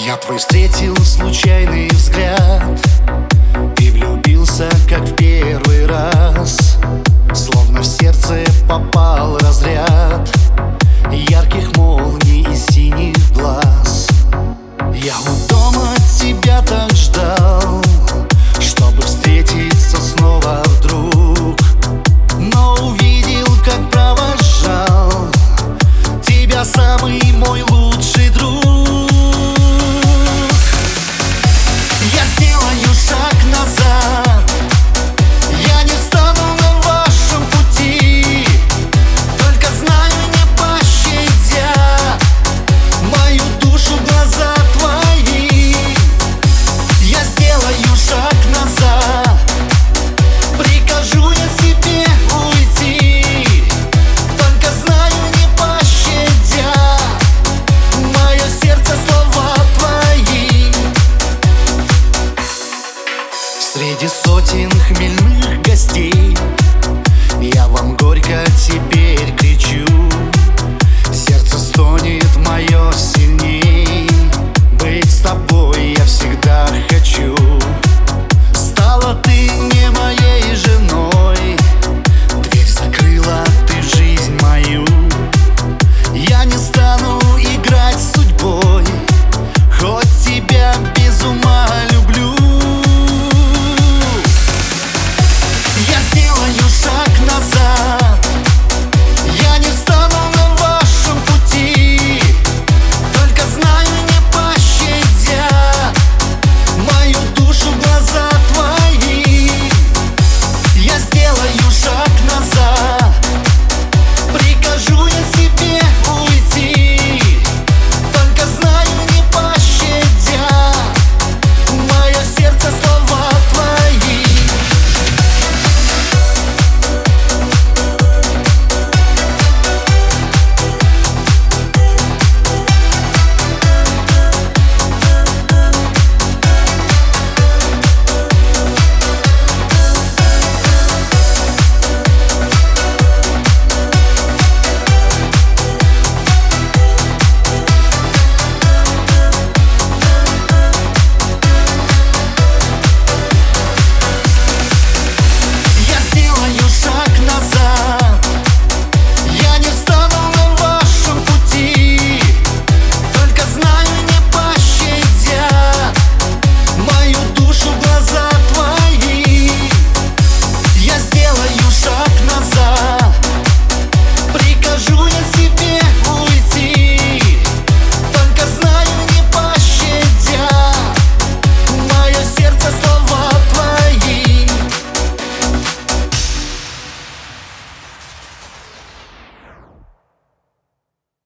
Я твой встретил случайный взгляд и влюбился, как в первый раз. Словно в сердце попал разряд ярких молний и синих глаз. Я у дома тебя так ждал, чтобы встретиться снова вдруг, но увидел, как провожал тебя самый мой лучший друг. Я сделаю шаг назад,